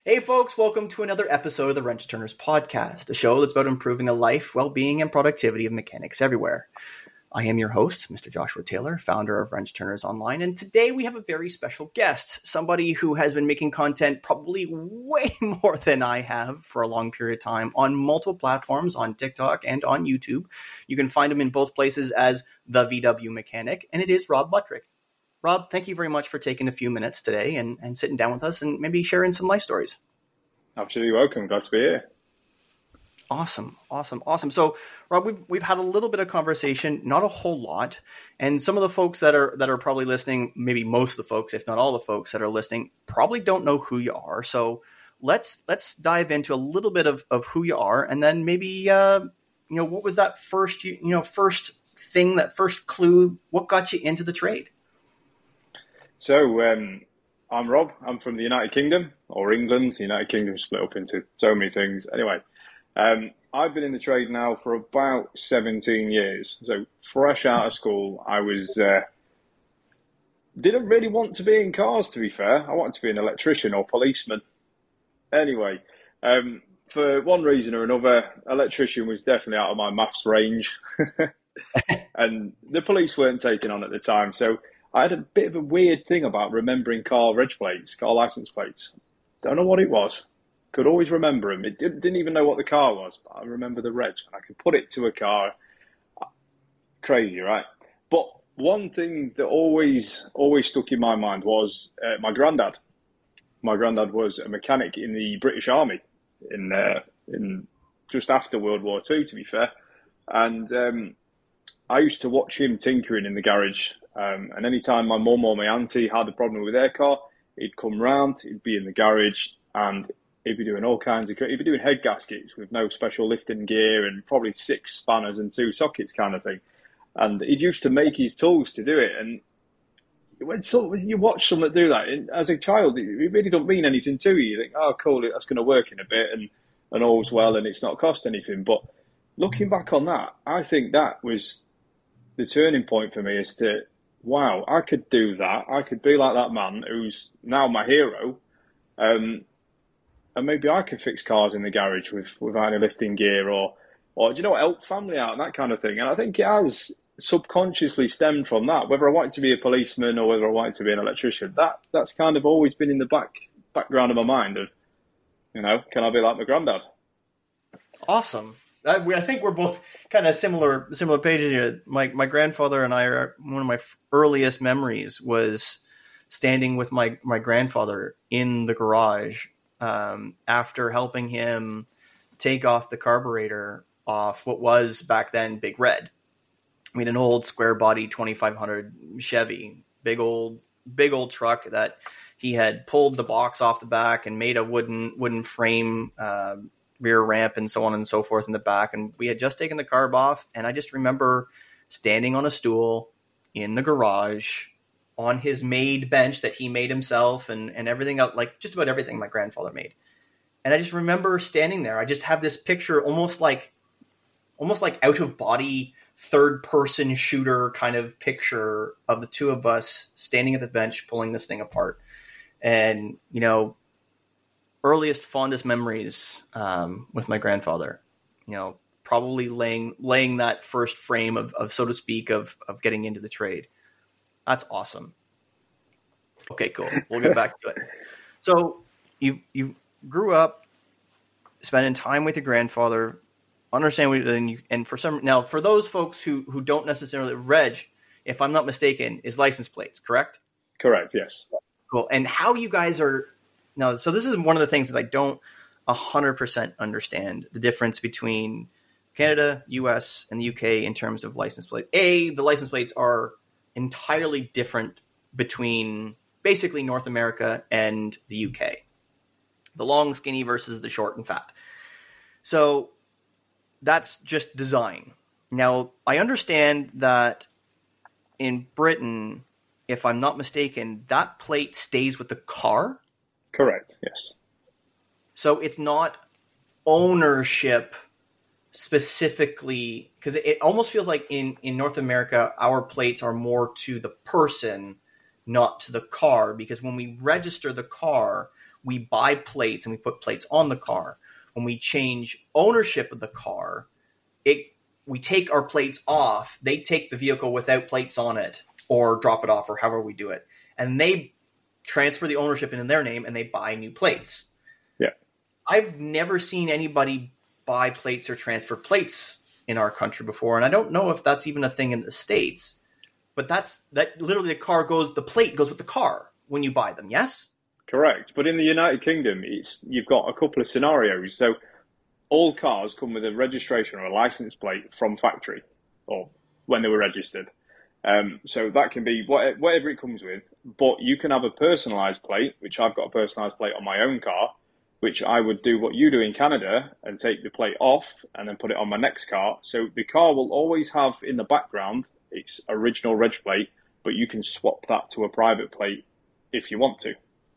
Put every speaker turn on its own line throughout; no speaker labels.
Hey folks, welcome to another episode of the Wrench Turners podcast, a show that's about improving the life, well-being, and productivity of mechanics everywhere. I am your host, Mr. Joshua Taylor, founder of Wrench Turners Online, and today we have a very special guest, somebody who has been making content probably way more than I have for a long period of time on multiple platforms, on TikTok and on YouTube. You can find him in both places as The VW Mechanic, and it is Rob Buttrick. Rob, thank you very much for taking a few minutes today and sitting down with us and maybe sharing some life stories.
Absolutely welcome. Glad to be here.
Awesome. So, Rob, we've had a little bit of conversation, not a whole lot, and some of the folks that are probably listening, maybe most of the folks, if not all the folks that are listening, probably don't know who you are. So, let's dive into a little bit of who you are, and then maybe what was that first thing, that first clue, what got you into the trade?
So, I'm Rob. I'm from the United Kingdom, or England. The United Kingdom split up into so many things. Anyway, I've been in the trade now for about 17 years. So fresh out of school, I was didn't really want to be in cars, to be fair. I wanted to be an electrician or policeman. Anyway, for one reason or another, electrician was definitely out of my maths range. And the police weren't taken on at the time. So I had a bit of a weird thing about remembering car reg plates, car license plates. Don't know what it was. Could always remember them. It didn't even know what the car was, but I remember the reg. And I could put it to a car. Crazy, right? But one thing that always stuck in my mind was my granddad. My granddad was a mechanic in the British Army in just after World War II, to be fair. And I used to watch him tinkering in the garage. And anytime my mum or my auntie had a problem with their car, he'd come round, he'd be in the garage, and he'd be doing all kinds of... He'd be doing head gaskets with no special lifting gear and probably 6 spanners and 2 sockets kind of thing. And he used to make his tools to do it. And when you watch someone do that, as a child, it really don't mean anything to you. You think, oh, cool, that's going to work in a bit, and all's well, and it's not cost anything. But looking back on that, I think that was the turning point for me as to, wow, I could do that. I could be like that man who's now my hero. And maybe I could fix cars in the garage without any lifting gear or help family out and that kind of thing. And I think it has subconsciously stemmed from that, whether I wanted to be a policeman or whether I wanted to be an electrician. That's kind of always been in the background of my mind of, can I be like my granddad?
Awesome. I think we're both kind of similar pages here. My grandfather and I are, one of my earliest memories was standing with my grandfather in the garage after helping him take off the carburetor off what was back then Big Red. I mean, an old square body 2500 Chevy, big old truck that he had pulled the box off the back and made a wooden frame rear ramp and so on and so forth in the back. And we had just taken the carb off. And I just remember standing on a stool in the garage on his made bench that he made himself and everything else, like just about everything my grandfather made. And I just remember standing there. I just have this picture almost like out of body third person shooter kind of picture of the two of us standing at the bench, pulling this thing apart. And, earliest, fondest memories with my grandfather, probably laying that first frame of so to speak, of getting into the trade. That's awesome. Okay, cool. We'll get back to it. So you grew up spending time with your grandfather, understand what and for those folks who don't necessarily, reg, if I'm not mistaken, is license plates, correct?
Correct, yes.
Cool. And how you guys are now, so this is one of the things that I don't 100% understand, the difference between Canada, US, and the UK in terms of license plate. The license plates are entirely different between basically North America and the UK. The long, skinny versus the short and fat. So that's just design. Now, I understand that in Britain, if I'm not mistaken, that plate stays with the car?
Correct, yes.
So it's not ownership specifically, because it almost feels like in North America, our plates are more to the person, not to the car, because when we register the car, we buy plates and we put plates on the car. When we change ownership of the car, we take our plates off. They take the vehicle without plates on it or drop it off or however we do it. And they transfer the ownership into their name and they buy new plates.
Yeah.
I've never seen anybody buy plates or transfer plates in our country before. And I don't know if that's even a thing in the States, but that literally the plate goes with the car when you buy them. Yes?
Correct. But in the United Kingdom, you've got a couple of scenarios. So all cars come with a registration or a license plate from factory or when they were registered. So that can be whatever it comes with, but you can have a personalised plate, which I've got a personalised plate on my own car, which I would do what you do in Canada and take the plate off and then put it on my next car. So the car will always have in the background its original reg plate, but you can swap that to a private plate if you want to.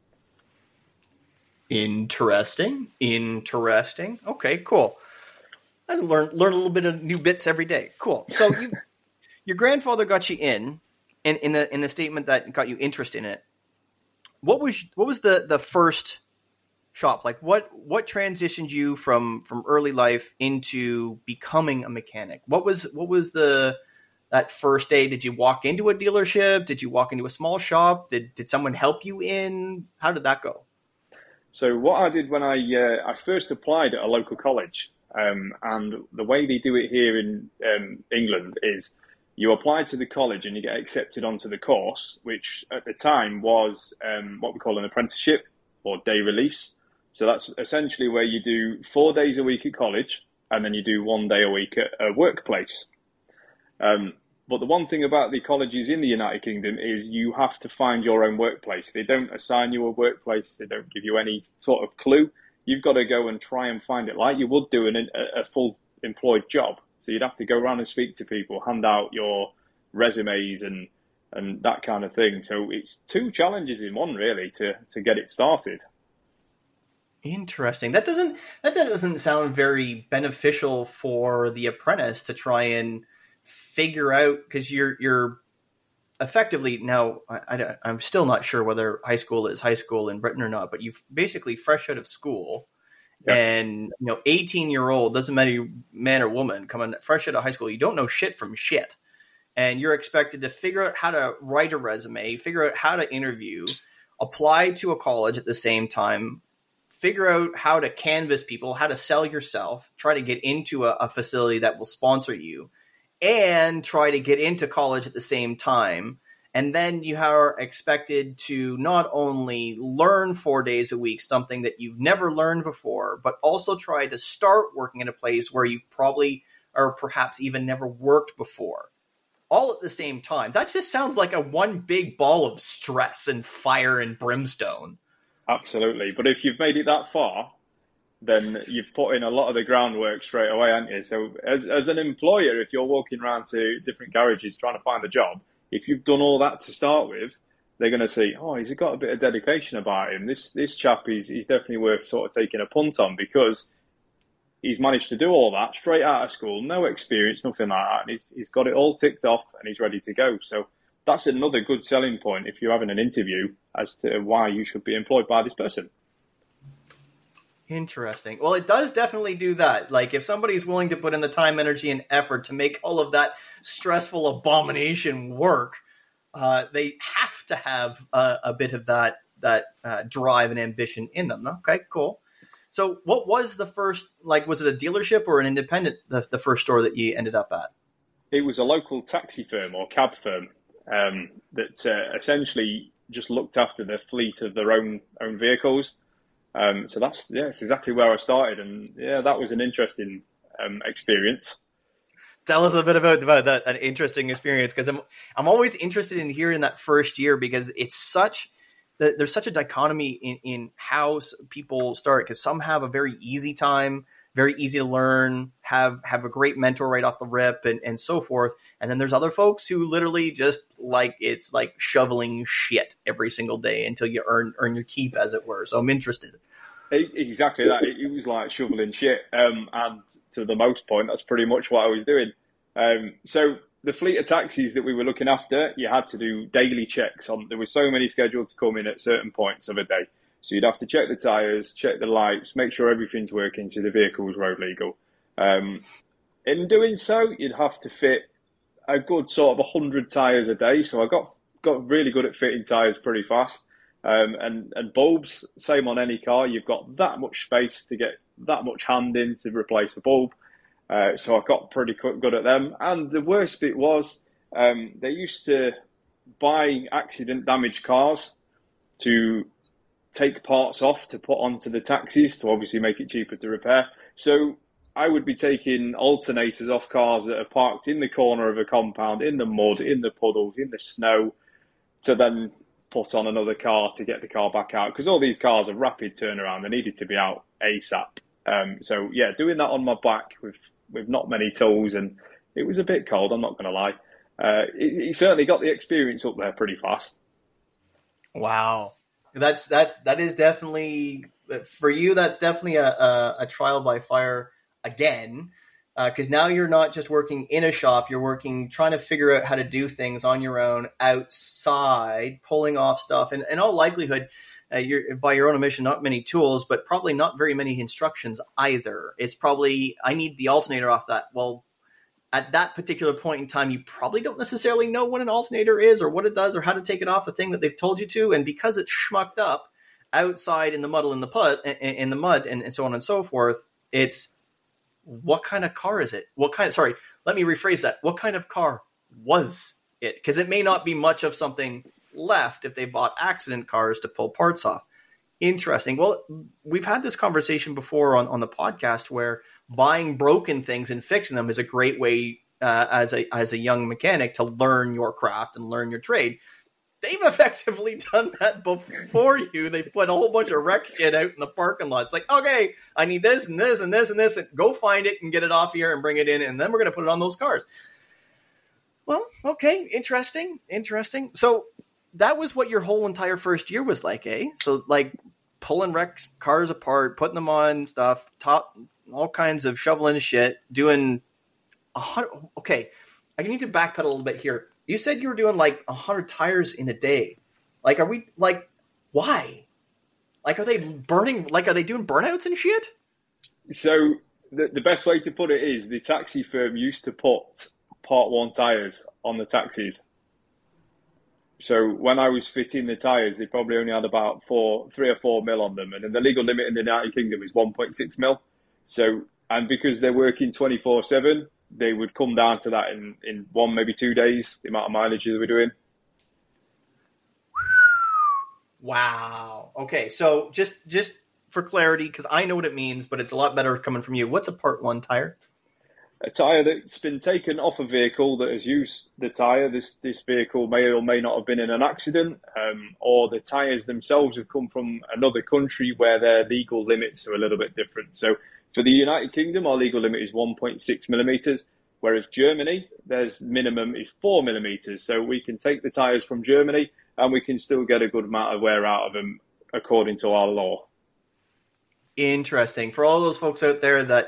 Interesting. Okay, cool. I learn a little bit of new bits every day. Cool. So your grandfather got you in the statement that got you interested in it. What was the first shop? Like what transitioned you from early life into becoming a mechanic? What was that first day? Did you walk into a dealership? Did you walk into a small shop? Did someone help you in? How did that go?
So what I did when I first applied at a local college, and the way they do it here in England is you apply to the college and you get accepted onto the course, which at the time was what we call an apprenticeship or day release. So that's essentially where you do 4 days a week at college and then you do 1 day a week at a workplace. But the one thing about the colleges in the United Kingdom is you have to find your own workplace. They don't assign you a workplace. They don't give you any sort of clue. You've got to go and try and find it like you would do a full employed job. So you'd have to go around and speak to people, hand out your resumes and that kind of thing. So it's 2 challenges in one, really, to get it started.
Interesting. That doesn't sound very beneficial for the apprentice to try and figure out, because you're effectively now. I'm still not sure whether high school is high school in Britain or not, but you've basically fresh out of school. Yep. And 18-year-old, doesn't matter man or woman, coming fresh out of high school, you don't know shit from shit, and you're expected to figure out how to write a resume, figure out how to interview, apply to a college at the same time, figure out how to canvas people, how to sell yourself, try to get into a facility that will sponsor you, and try to get into college at the same time. And then you are expected to not only learn 4 days a week, something that you've never learned before, but also try to start working in a place where you've probably or perhaps even never worked before, all at the same time. That just sounds like a one big ball of stress and fire and brimstone.
Absolutely. But if you've made it that far, then you've put in a lot of the groundwork straight away, haven't you? So as an employer, if you're walking around to different garages trying to find a job, if you've done all that to start with, they're going to see, oh, he's got a bit of dedication about him. This chap is definitely worth sort of taking a punt on, because he's managed to do all that straight out of school, no experience, nothing like that. And he's got it all ticked off and he's ready to go. So that's another good selling point if you're having an interview as to why you should be employed by this person.
Interesting. Well, it does definitely do that. Like, if somebody's willing to put in the time, energy, and effort to make all of that stressful abomination work, they have to have a bit of that drive and ambition in them. Okay, cool. So what was the first, like, was it a dealership or an independent, the first store that you ended up at?
It was a local taxi firm or cab firm that essentially just looked after the fleet of their own vehicles. So that's exactly where I started, and that was an interesting experience.
Tell us a bit about that, an interesting experience, because I'm always interested in hearing that first year, because it's there's such a dichotomy in how people start, because some have a very easy time, very easy to learn, have a great mentor right off the rip, and so forth. And then there's other folks who literally just it's like shoveling shit every single day until you earn your keep, as it were. So I'm interested.
Exactly that. It was like shoveling shit. And to the most point, that's pretty much what I was doing. So the fleet of taxis that we were looking after, you had to do daily checks on. There were so many scheduled to come in at certain points of a day. So you'd have to check the tyres, check the lights, make sure everything's working so the vehicle's road legal. In doing so, you'd have to fit a good sort of 100 tyres a day. So I got really good at fitting tyres pretty fast. And bulbs, same on any car. You've got that much space to get that much hand in to replace a bulb. So I got pretty good at them. And the worst bit was they used to buy accident damaged cars to take parts off to put onto the taxis to obviously make it cheaper to repair. So I would be taking alternators off cars that are parked in the corner of a compound, in the mud, in the puddles, in the snow, to then put on another car to get the car back out. Because all these cars are rapid turnaround. They needed to be out ASAP. So yeah, doing that on my back with not many tools, and it was a bit cold, I'm not going to lie. It certainly got the experience up there pretty fast.
Wow. That is definitely, for you, that's definitely a trial by fire again, because now you're not just working in a shop, you're trying to figure out how to do things on your own outside, pulling off stuff, and in all likelihood, you're by your own admission, not many tools, but probably not very many instructions either. It's probably, I need the alternator off that. Well, at that particular point in time, you probably don't necessarily know what an alternator is or what it does or how to take it off the thing that they've told you to. And because it's schmucked up outside in the mud, and so on and so forth, it's, what kind of car is it? Let me rephrase that. What kind of car was it? Because it may not be much of something left if they bought accident cars to pull parts off. Interesting. Well, we've had this conversation before on the podcast where buying broken things and fixing them is a great way as a young mechanic to learn your craft and learn your trade. They've effectively done that before you. They put a whole bunch of wreck shit out in the parking lot. It's like, okay, I need this and this and this and this, and go find it and get it off here and bring it in, and then we're going to put it on those cars. Well, okay, interesting. So that was what your whole entire first year was like, eh? So like pulling wrecked cars apart, putting them on stuff, all kinds of shoveling shit, doing okay, I need to backpedal a little bit here. You said you were doing like 100 tires in a day. Like, are we like, why? Like, are they doing burnouts and shit?
So the best way to put it is the taxi firm used to put Part 1 tires on the taxis. So when I was fitting the tires, they probably only had about 3 or 4 mil on them. And then the legal limit in the United Kingdom is 1.6 mil. So, and because they're working 24/7, they would come down to that in 1, maybe 2 days, the amount of mileage they were doing.
Wow. Okay. So just for clarity, because I know what it means, but it's a lot better coming from you. What's a Part 1 tire?
A tyre that's been taken off a vehicle that has used the tyre. This vehicle may or may not have been in an accident, or the tyres themselves have come from another country where their legal limits are a little bit different. So for the United Kingdom, our legal limit is 1.6 millimeters, whereas Germany, their minimum is 4 millimeters. So we can take the tyres from Germany and we can still get a good amount of wear out of them according to our law.
Interesting. For all those folks out there that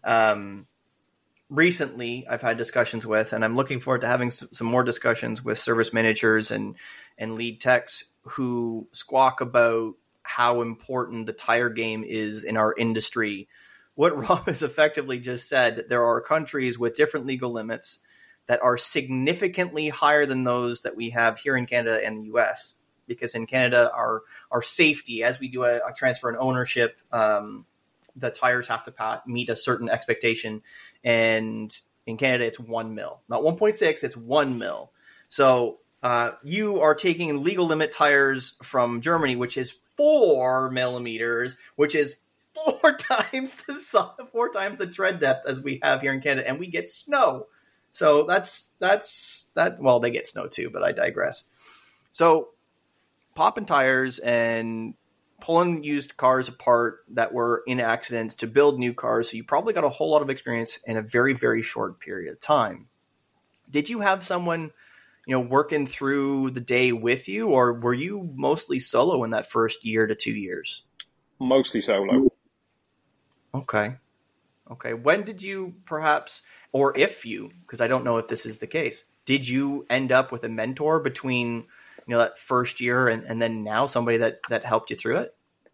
recently I've had discussions with, and I'm looking forward to having some more discussions with service managers and lead techs who squawk about how important the tire game is in our industry. What Rob has effectively just said, there are countries with different legal limits that are significantly higher than those that we have here in Canada and the US. Because in Canada, our safety, as we do a transfer and ownership, the tires have to meet a certain expectation. And in Canada, it's 1 mil. Not 1.6, it's 1 mil. So you are taking legal limit tires from Germany, which is 4 millimeters, which is 4 times the tread depth as we have here in Canada, and we get snow. So that's that. Well, they get snow too, but I digress. So popping tires and pulling used cars apart that were in accidents to build new cars. So you probably got a whole lot of experience in a very, very short period of time. Did you have someone, working through the day with you, or were you mostly solo in that first year to 2 years?
Mostly solo.
Okay. When did you perhaps, or if you, because I don't know if this is the case, did you end up with a mentor between, that first year and then now somebody that helped you through it?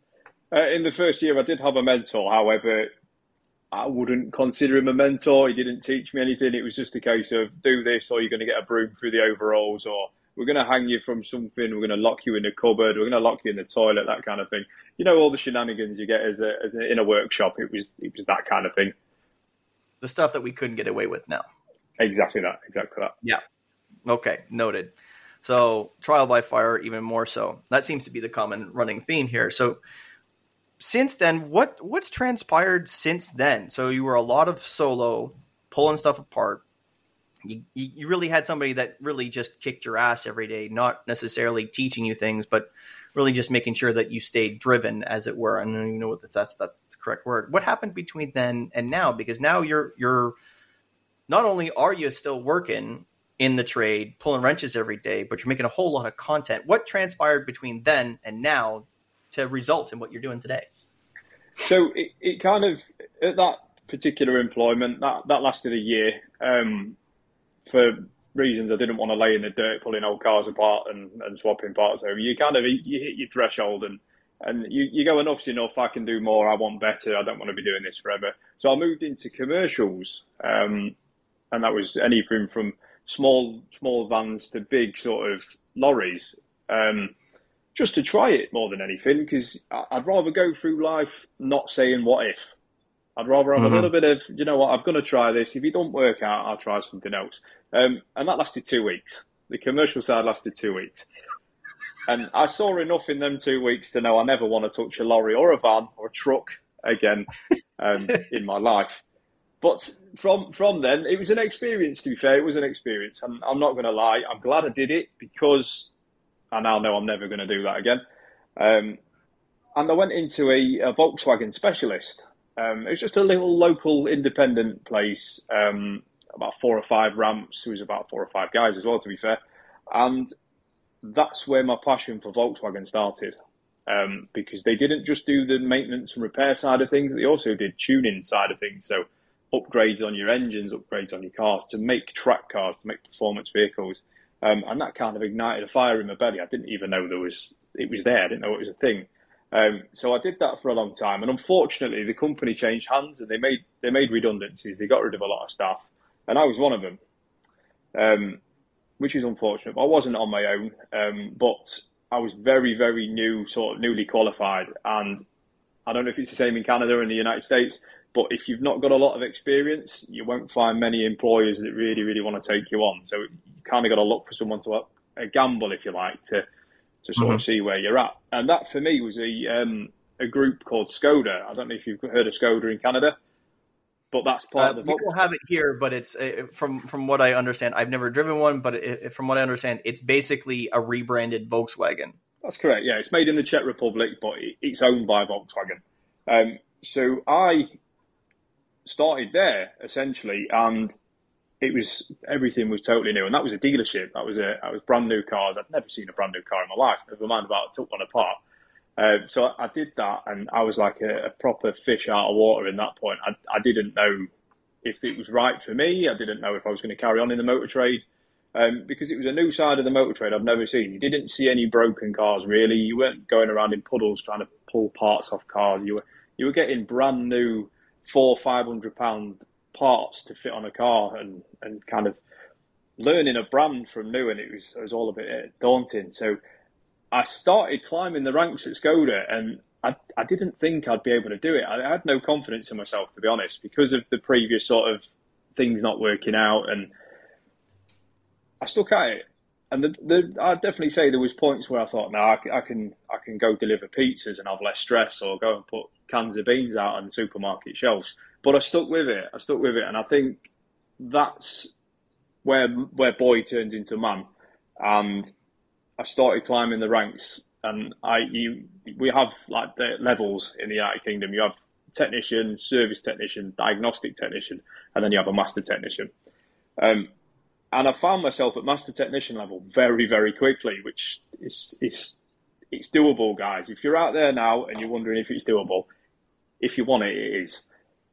In the first year, I did have a mentor. However, I wouldn't consider him a mentor. He didn't teach me anything. It was just a case of do this, or you're going to get a broom through the overalls, or we're going to hang you from something. We're going to lock you in the cupboard. We're going to lock you in the toilet. That kind of thing. You know, all the shenanigans you get in a workshop. It was that kind of thing.
The stuff that we couldn't get away with now.
Exactly that.
Yeah. Okay. Noted. So trial by fire, even more so. That seems to be the common running theme here. So since then, what's transpired since then? So you were a lot of solo, pulling stuff apart. You really had somebody that really just kicked your ass every day, not necessarily teaching you things, but really just making sure that you stayed driven, as it were. I don't even know if that's the correct word. What happened between then and now? Because now you're not only are you still working in the trade, pulling wrenches every day, but you're making a whole lot of content. What transpired between then and now to result in what you're doing today?
So it kind of, at that particular employment, that lasted a year. For reasons I didn't want to lay in the dirt pulling old cars apart and swapping parts over. You kind of you hit your threshold and you go, enough's enough, I can do more, I want better, I don't want to be doing this forever. So I moved into commercials, and that was anything from small vans to big sort of lorries, just to try it more than anything, because I'd rather go through life not saying what if. I'd rather have a little bit of, you know what, I'm going to try this. If it don't work out, I'll try something else. And that lasted 2 weeks. The commercial side lasted 2 weeks. And I saw enough in them 2 weeks to know I never want to touch a lorry or a van or a truck again in my life. But from then, it was an experience, to be fair. It was an experience. And I'm not going to lie. I'm glad I did it because I now know I'm never going to do that again. And I went into a Volkswagen specialist. It was just a little local independent place, about 4 or 5 ramps. There was about 4 or 5 guys as well, to be fair. And that's where my passion for Volkswagen started, because they didn't just do the maintenance and repair side of things. They also did tuning side of things. So upgrades on your engines, upgrades on your cars to make track cars, to make performance vehicles. And that kind of ignited a fire in my belly. I didn't even know it was there. I didn't know it was a thing. So I did that for a long time, and unfortunately, the company changed hands and they made redundancies. They got rid of a lot of staff, and I was one of them, which is unfortunate. But I wasn't on my own, but I was very, very new, sort of newly qualified, and I don't know if it's the same in Canada and the United States, but if you've not got a lot of experience, you won't find many employers that really, really want to take you on. So you kind of got to look for someone to a gamble, if you like, to sort of see where you're at. And that for me was a group called Skoda. I don't know if you've heard of Skoda in Canada, but that's part of the...
We don't have it here, but it's from what I understand, I've never driven one, but from what I understand, it's basically a rebranded Volkswagen.
That's correct, yeah. It's made in the Czech Republic, but it's owned by Volkswagen. So I started there, essentially, and everything was totally new, and that was a dealership. That was brand new cars. I'd never seen a brand new car in my life. Never mind about I took one apart. So I did that, and I was like a proper fish out of water in that point. I didn't know if it was right for me. I didn't know if I was going to carry on in the motor trade, because it was a new side of the motor trade I've never seen. You didn't see any broken cars really. You weren't going around in puddles trying to pull parts off cars. You were getting brand new £400-500 parts to fit on a car, and kind of learning a brand from new, and it was all a bit daunting. So I started climbing the ranks at Skoda, and I didn't think I'd be able to do it. I had no confidence in myself, to be honest, because of the previous sort of things not working out, and I stuck at it. And I'd definitely say there was points where I thought, no, I can go deliver pizzas and have less stress, or go and put cans of beans out on supermarket shelves. But I stuck with it. And I think that's where boy turns into man. And I started climbing the ranks. And we have like the levels in the United Kingdom. You have technician, service technician, diagnostic technician, and then you have a master technician. And I found myself at master technician level very, very quickly, which it's doable, guys. If you're out there now and you're wondering if it's doable, if you want it, it is.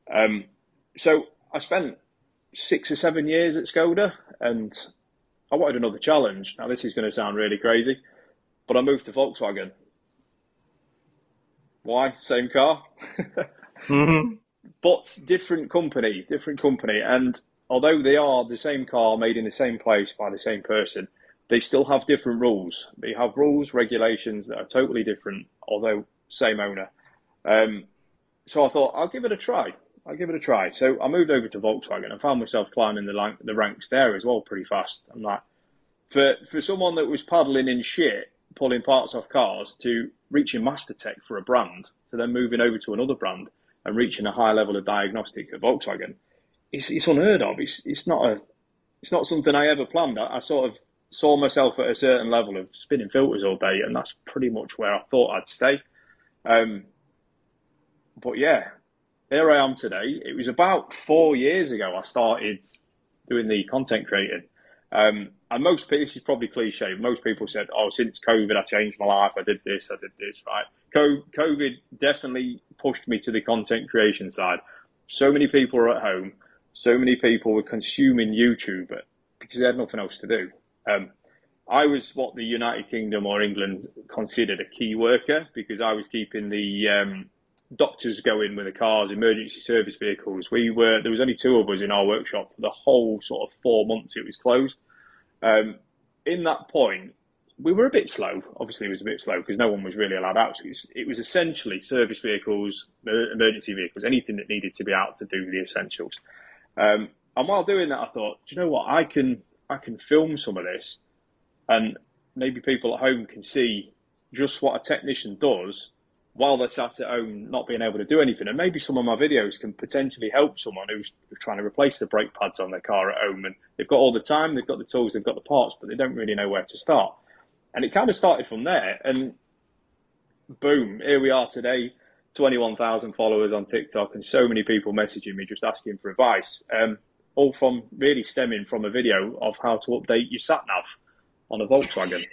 So I spent 6 or 7 years at Skoda, and I wanted another challenge. Now, this is going to sound really crazy, but I moved to Volkswagen. Why? Same car.
Mm-hmm.
But different company. And although they are the same car made in the same place by the same person, they still have different rules. They have rules, regulations that are totally different, although same owner. So I thought, I'll give it a try. So I moved over to Volkswagen and found myself climbing the ranks there as well pretty fast. I'm like, for someone that was paddling in shit, pulling parts off cars, to reaching master tech for a brand, to then moving over to another brand and reaching a high level of diagnostic at Volkswagen, it's unheard of. It's not something I ever planned. I sort of saw myself at a certain level of spinning filters all day, and that's pretty much where I thought I'd stay. But yeah, here I am today. It was about 4 years ago I started doing the content creating. And most people, this is probably cliche, most people said, oh, since COVID, I changed my life. I did this, right? COVID definitely pushed me to the content creation side. So many people were at home. So many people were consuming YouTube because they had nothing else to do. I was what the United Kingdom or England considered a key worker, because I was keeping the doctors going with the cars, emergency service vehicles. There was only 2 of us in our workshop for the whole sort of 4 months it was closed. In that point, we were a bit slow. Obviously, it was a bit slow because no one was really allowed out. So it was essentially service vehicles, emergency vehicles, anything that needed to be out to do the essentials. And while doing that, I thought, do you know what? I can film some of this, and maybe people at home can see just what a technician does while they're sat at home not being able to do anything. And maybe some of my videos can potentially help someone who's trying to replace the brake pads on their car at home, and they've got all the time, they've got the tools, they've got the parts, but they don't really know where to start. And it kind of started from there, and boom, here we are today, 21,000 followers on TikTok, and so many people messaging me just asking for advice, all from really stemming from a video of how to update your sat nav on a Volkswagen.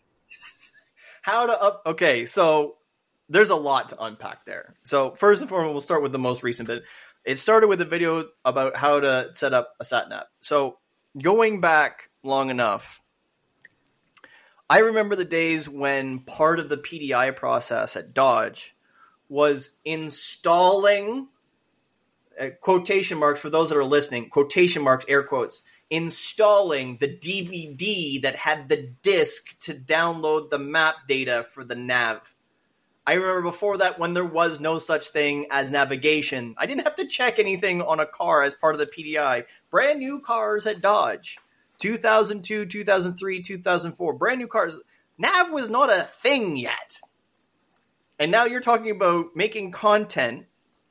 Okay, so there's a lot to unpack there. So first and foremost, we'll start with the most recent bit. It started with a video about how to set up a sat nav. So going back long enough, I remember the days when part of the PDI process at Dodge was installing, quotation marks for those that are listening, quotation marks, air quotes, installing the DVD that had the disc to download the map data for the nav. I remember before that, when there was no such thing as navigation, I didn't have to check anything on a car as part of the PDI. Brand new cars at Dodge, 2002, 2003, 2004, brand new cars. Nav was not a thing yet. And now you're talking about making content,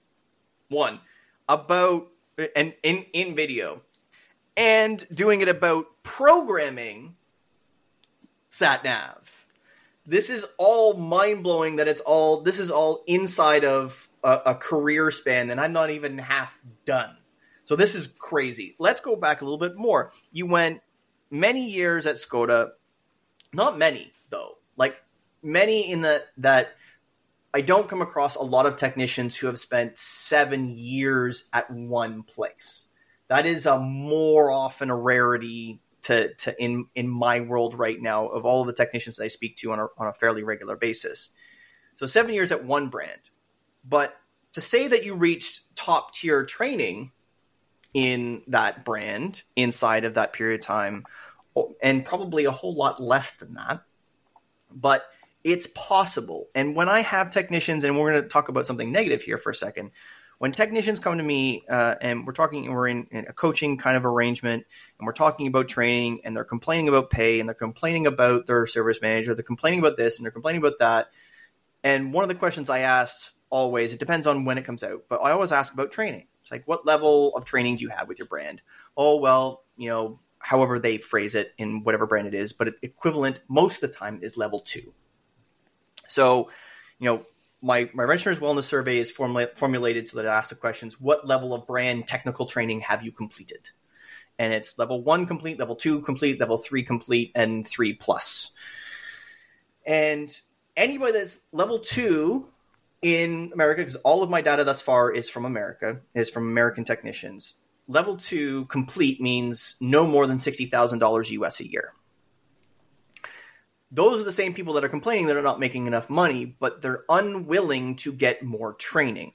about and in video, and doing it about programming sat nav. This is all mind-blowing that this is all inside of a career span, and I'm not even half done. So this is crazy. Let's go back a little bit more. You went many years at Skoda, not many though, like many in that I don't come across a lot of technicians who have spent 7 years at one place. That is more often a rarity in my world right now, of all of the technicians that I speak to on a fairly regular basis. So 7 years at one brand. But to say that you reached top tier training in that brand inside of that period of time, and probably a whole lot less than that, but it's possible. And when I have technicians, and we're going to talk about something negative here for a second, when technicians come to me and we're in a coaching kind of arrangement, and we're talking about training, and they're complaining about pay, and they're complaining about their service manager, they're complaining about this, and they're complaining about that. And one of the questions I asked always, it depends on when it comes out, but I always ask about training. It's like, what level of training do you have with your brand? Oh, well, however they phrase it in whatever brand it is, but equivalent most of the time is level 2. So, my Wrenchers Wellness Survey is formulated so that it asks the questions, what level of brand technical training have you completed? And it's level 1 complete, level 2 complete, level 3 complete, and 3 plus. And anybody that's level 2 in America, because all of my data thus far is from America, is from American technicians. Level 2 complete means no more than $60,000 US a year. those are the same people that are complaining that are not making enough money, but they're unwilling to get more training.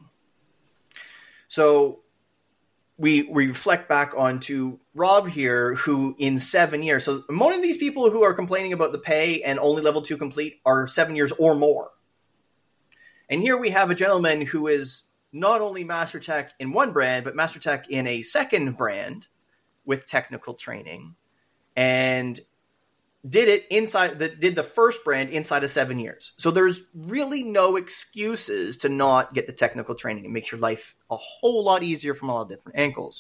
So we reflect back onto Rob here, who in 7 years, so most of these people who are complaining about the pay and only level 2 complete are 7 years or more. And here we have a gentleman who is not only Master Tech in one brand, but Master Tech in a second brand with technical training, and did the first brand inside of 7 years. So there's really no excuses to not get the technical training. It makes your life a whole lot easier from a lot of different angles.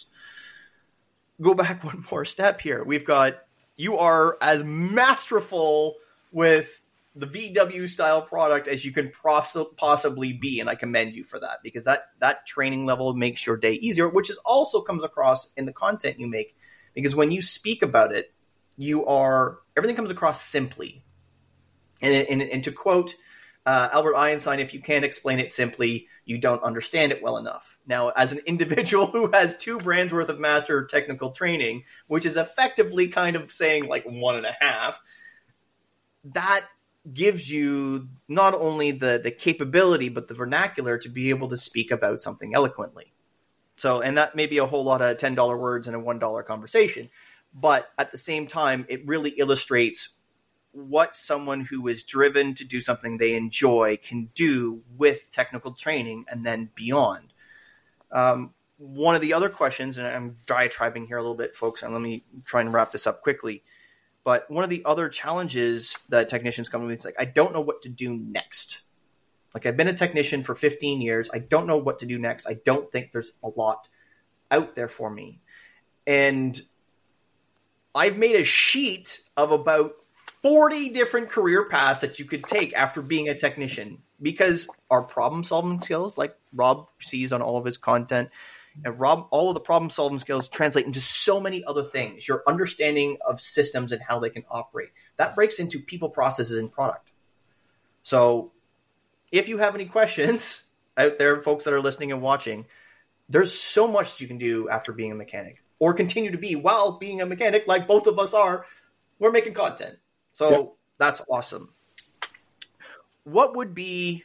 Go back one more step here. You are as masterful with the VW style product as you can possibly be. And I commend you for that, because that training level makes your day easier, which also comes across in the content you make, because when you speak about it, everything comes across simply. And to quote Albert Einstein, if you can't explain it simply, you don't understand it well enough. Now, as an individual who has 2 brands worth of master technical training, which is effectively kind of saying like 1.5, that gives you not only the capability, but the vernacular to be able to speak about something eloquently. So, and that may be a whole lot of $10 words in a $1 conversation. But at the same time, it really illustrates what someone who is driven to do something they enjoy can do with technical training and then beyond. One of the other questions, and I'm diatribing here a little bit, folks, and let me try and wrap this up quickly. But one of the other challenges that technicians come with is like, I don't know what to do next. Like, I've been a technician for 15 years. I don't know what to do next. I don't think there's a lot out there for me. And I've made a sheet of about 40 different career paths that you could take after being a technician, because our problem solving skills, like Rob sees on all of his content, and Rob, all of the problem solving skills translate into so many other things. Your understanding of systems and how they can operate, that breaks into people, processes, and product. So if you have any questions out there, folks that are listening and watching, there's so much that you can do after being a mechanic, or continue to be while being a mechanic, like both of us are. We're making content. So That's awesome. Rob, what would be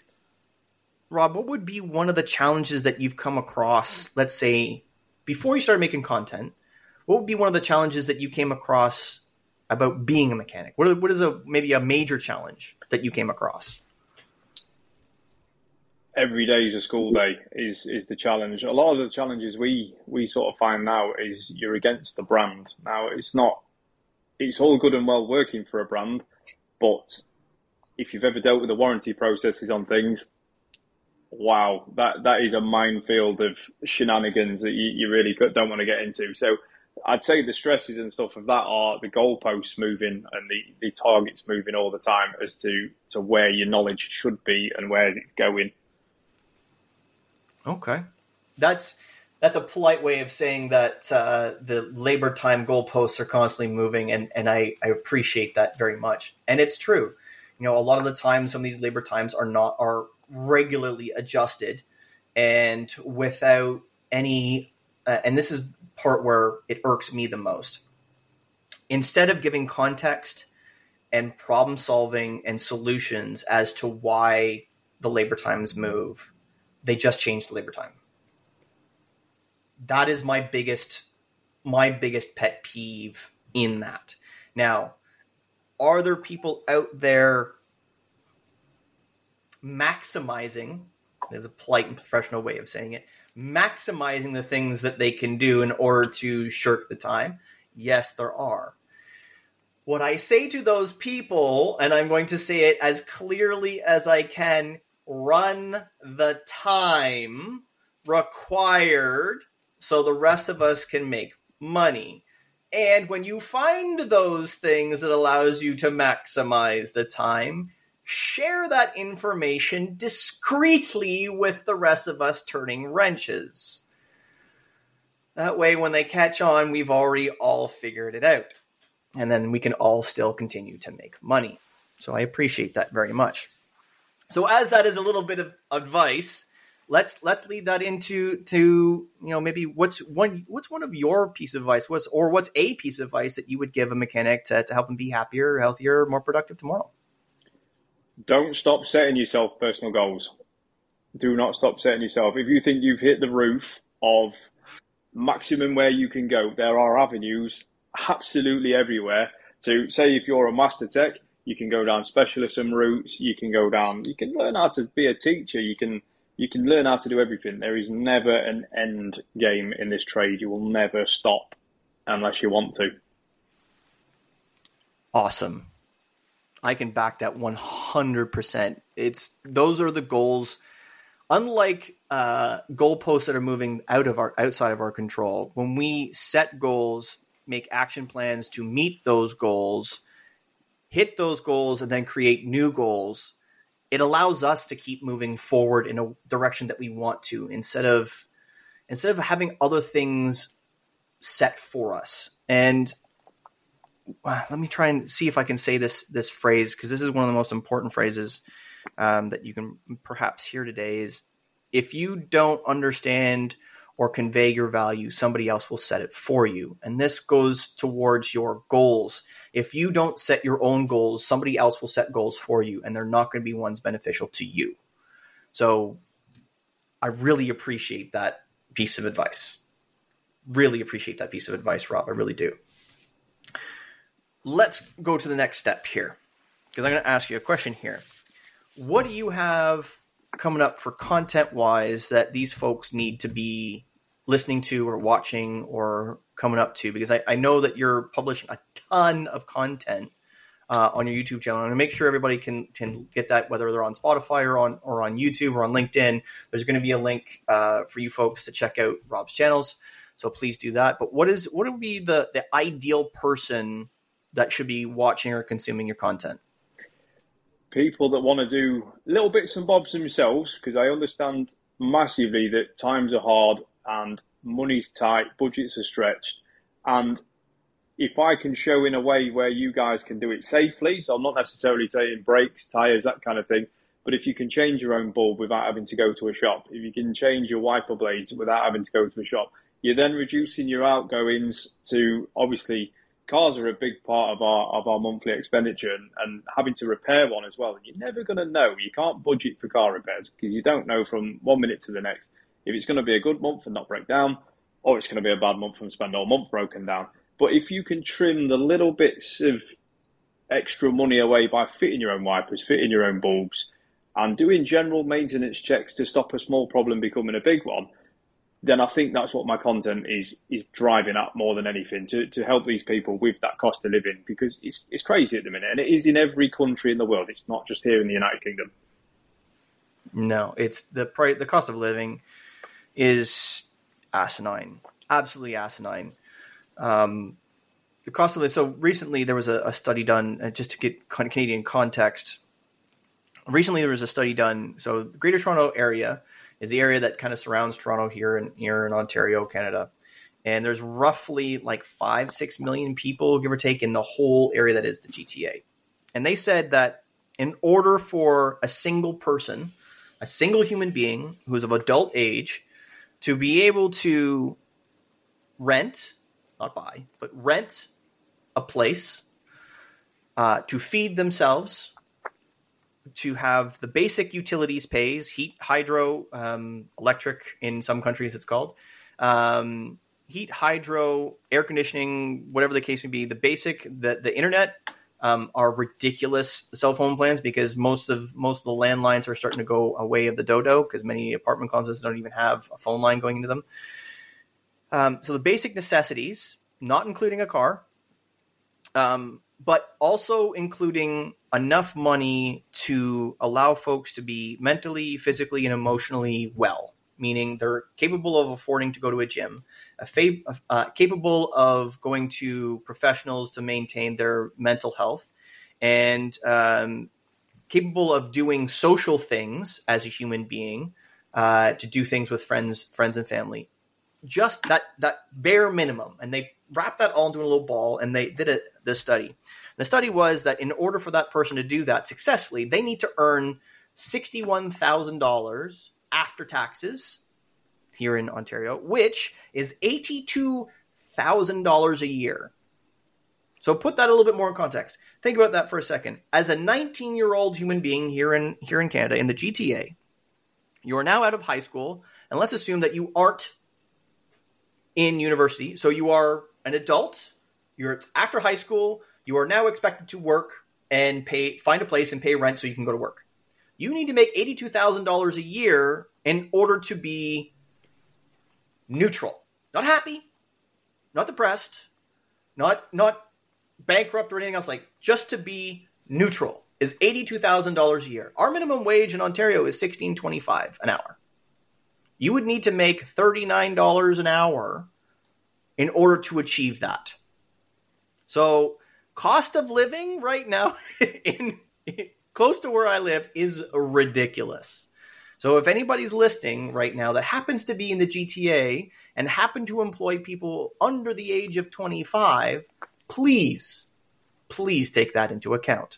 one of the challenges that you've come across, let's say, before you started making content? What would be one of the challenges that you came across about being a mechanic? What is maybe a major challenge that you came across?
Every day is a school day is the challenge. A lot of the challenges we sort of find now is you're against the brand. Now, it's all good and well working for a brand, but if you've ever dealt with the warranty processes on things, wow, that is a minefield of shenanigans that you really don't want to get into. So I'd say the stresses and stuff of that are the goalposts moving and the targets moving all the time as to where your knowledge should be and where it's going.
Okay. That's a polite way of saying that the labor time goalposts are constantly moving, and I appreciate that very much. And it's true. You know, a lot of the time, some of these labor times are regularly adjusted, and without any, and this is part where it irks me the most. Instead of giving context and problem solving and solutions as to why the labor times move, they just change the labor time. That is my biggest pet peeve in that. Now, are there people out there maximizing, there's a polite and professional way of saying it, maximizing the things that they can do in order to shirk the time? Yes, there are. What I say to those people, and I'm going to say it as clearly as I can, run the time required so the rest of us can make money. And when you find those things that allows you to maximize the time, share that information discreetly with the rest of us turning wrenches. That way, when they catch on, we've already all figured it out. And then we can all still continue to make money. So I appreciate that very much. So as that is a little bit of advice, let's lead that into maybe what's one of your piece of advice, what's a piece of advice that you would give a mechanic to help them be happier, healthier, more productive tomorrow?
Don't stop setting yourself personal goals. Do not stop setting yourself. If you think you've hit the roof of maximum where you can go, there are avenues absolutely everywhere. To say, if you're a master tech, you can go down specialism routes. You can learn how to be a teacher. You can learn how to do everything. There is never an end game in this trade. You will never stop unless you want to.
Awesome. I can back that 100%. Those are the goals. Unlike goalposts that are moving outside of our control, when we set goals, make action plans to meet those goals, hit those goals, and then create new goals, it allows us to keep moving forward in a direction that we want to, instead of having other things set for us. And let me try and see if I can say this phrase, because this is one of the most important phrases that you can perhaps hear today, is if you don't understand or convey your value, somebody else will set it for you. And this goes towards your goals. If you don't set your own goals, somebody else will set goals for you, and they're not going to be ones beneficial to you. So I really appreciate that piece of advice. Really appreciate that piece of advice, Rob. I really do. Let's go to the next step here, because I'm going to ask you a question here. What do you have coming up for content-wise that these folks need to be listening to or watching or coming up to? Because I know that you're publishing a ton of content on your YouTube channel. I'm going to make sure everybody can get that, whether they're on Spotify or on YouTube or on LinkedIn. There's going to be a link for you folks to check out Rob's channels, so please do that. But what would be the ideal person that should be watching or consuming your content?
People that want to do little bits and bobs themselves, because I understand massively that times are hard and money's tight, budgets are stretched. And if I can show in a way where you guys can do it safely, so I'm not necessarily saying brakes, tires, that kind of thing, but if you can change your own bulb without having to go to a shop, if you can change your wiper blades without having to go to a shop, you're then reducing your outgoings to, obviously, cars are a big part of our monthly expenditure, and having to repair one as well. You're never going to know. You can't budget for car repairs, because you don't know from 1 minute to the next if it's going to be a good month and not break down, or it's going to be a bad month and spend all month broken down. But if you can trim the little bits of extra money away by fitting your own wipers, fitting your own bulbs, and doing general maintenance checks to stop a small problem becoming a big one, then I think that's what my content is driving at more than anything, to help these people with that cost of living, because it's crazy at the minute, and it is in every country in the world. It's not just here in the United Kingdom.
No, it's the cost of living is asinine, absolutely asinine. The cost of this. So recently there was a study done, just to get Canadian context. Recently there was a study done. So the Greater Toronto Area is the area that kind of surrounds Toronto here in Ontario, Canada. And there's roughly like 5-6 million people, give or take, in the whole area that is the GTA. And they said that in order for a single person, a single human being who's of adult age, to be able to rent, not buy, but rent a place, to feed themselves, to have the basic utilities pays, heat, hydro, electric in some countries it's called, heat, hydro, air conditioning, whatever the case may be, the basic, the internet, are ridiculous cell phone plans, because most of the landlines are starting to go away of the dodo, because many apartment complexes don't even have a phone line going into them. So the basic necessities, not including a car, but also including enough money to allow folks to be mentally, physically, and emotionally well, meaning they're capable of affording to go to a gym, capable of going to professionals to maintain their mental health, and capable of doing social things as a human being, to do things with friends and family. Just that bare minimum. And they wrapped that all into a little ball, and they did this study. The study was that in order for that person to do that successfully, they need to earn $61,000 after taxes here in Ontario, which is $82,000 a year. So put that a little bit more in context. Think about that for a second. As a 19-year-old human being here in Canada, in the GTA, you are now out of high school, and let's assume that you aren't in university. So you are an adult, you're after high school, you are now expected to work and find a place and pay rent so you can go to work. You need to make $82,000 a year in order to be neutral. Not happy, not depressed, not bankrupt or anything else, like just to be neutral is $82,000 a year. Our minimum wage in Ontario is $16.25 an hour. You would need to make $39 an hour in order to achieve that. So cost of living right now in close to where I live is ridiculous. So if anybody's listening right now that happens to be in the GTA and happen to employ people under the age of 25, please take that into account.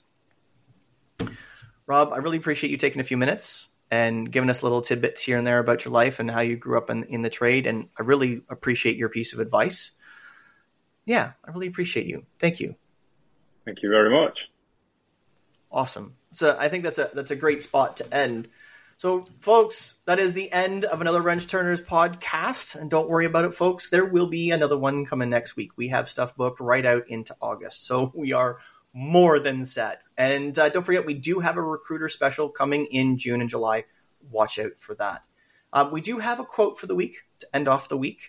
Rob, I really appreciate you taking a few minutes and giving us little tidbits here and there about your life and how you grew up in the trade. And I really appreciate your piece of advice. Yeah, I really appreciate you. Thank you.
Thank you very much.
Awesome. So I think that's a great spot to end. So, folks, that is the end of another Wrench Turners podcast. And don't worry about it, folks. There will be another one coming next week. We have stuff booked right out into August. So we are more than set. And don't forget, we do have a recruiter special coming in June and July. Watch out for that. We do have a quote for the week to end off the week.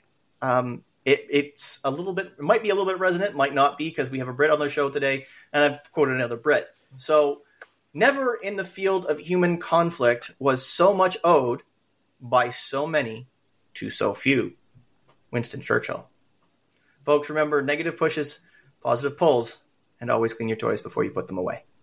It's a little bit, it might be a little bit resonant, might not be, because we have a Brit on the show today, and I've quoted another Brit. So, never in the field of human conflict was so much owed by so many to so few. Winston Churchill. Folks, remember, negative pushes, positive pulls, and always clean your toys before you put them away.